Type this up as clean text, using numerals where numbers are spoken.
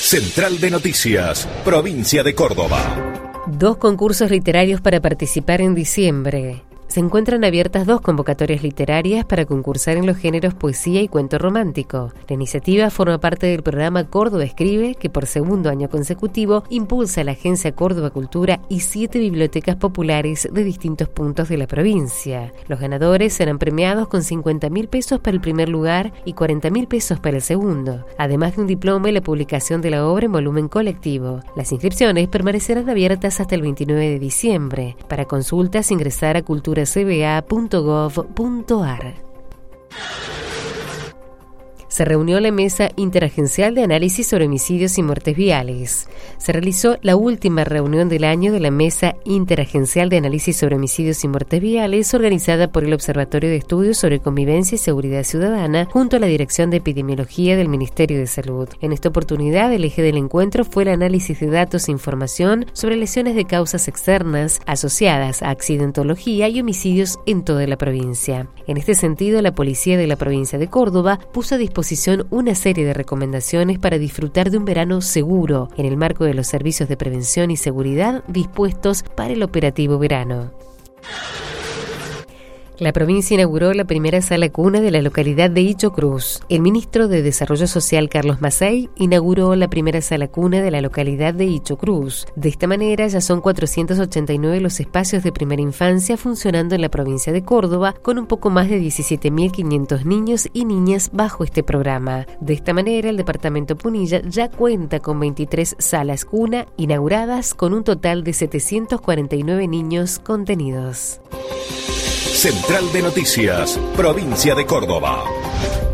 Central de Noticias, Provincia de Córdoba. 2 concursos literarios para participar en diciembre. Se encuentran abiertas 2 convocatorias literarias para concursar en los géneros poesía y cuento romántico. La iniciativa forma parte del programa Córdoba Escribe, que por segundo año consecutivo impulsa la Agencia Córdoba Cultura y 7 bibliotecas populares de distintos puntos de la provincia. Los ganadores serán premiados con 50.000 pesos para el primer lugar y 40.000 pesos para el segundo, además de un diploma y la publicación de la obra en volumen colectivo. Las inscripciones permanecerán abiertas hasta el 29 de diciembre. Para consultas, ingresar a culturacba.gov.ar. Se reunió la Mesa Interagencial de Análisis sobre Homicidios y Muertes Viales. Se realizó la última reunión del año de la Mesa Interagencial de Análisis sobre Homicidios y Muertes Viales, organizada por el Observatorio de Estudios sobre Convivencia y Seguridad Ciudadana, junto a la Dirección de Epidemiología del Ministerio de Salud. En esta oportunidad, el eje del encuentro fue el análisis de datos e información sobre lesiones de causas externas asociadas a accidentología y homicidios en toda la provincia. En este sentido, la Policía de la Provincia de Córdoba puso a disposición una serie de recomendaciones para disfrutar de un verano seguro en el marco de los servicios de prevención y seguridad dispuestos para el operativo verano. La provincia inauguró la primera sala cuna de la localidad de Hicho Cruz. El ministro de Desarrollo Social, Carlos Macei, inauguró la primera sala cuna de la localidad de Hicho Cruz. De esta manera, ya son 489 los espacios de primera infancia funcionando en la provincia de Córdoba, con un poco más de 17.500 niños y niñas bajo este programa. De esta manera, el departamento Punilla ya cuenta con 23 salas cuna inauguradas, con un total de 749 niños contenidos. Central de Noticias, Provincia de Córdoba.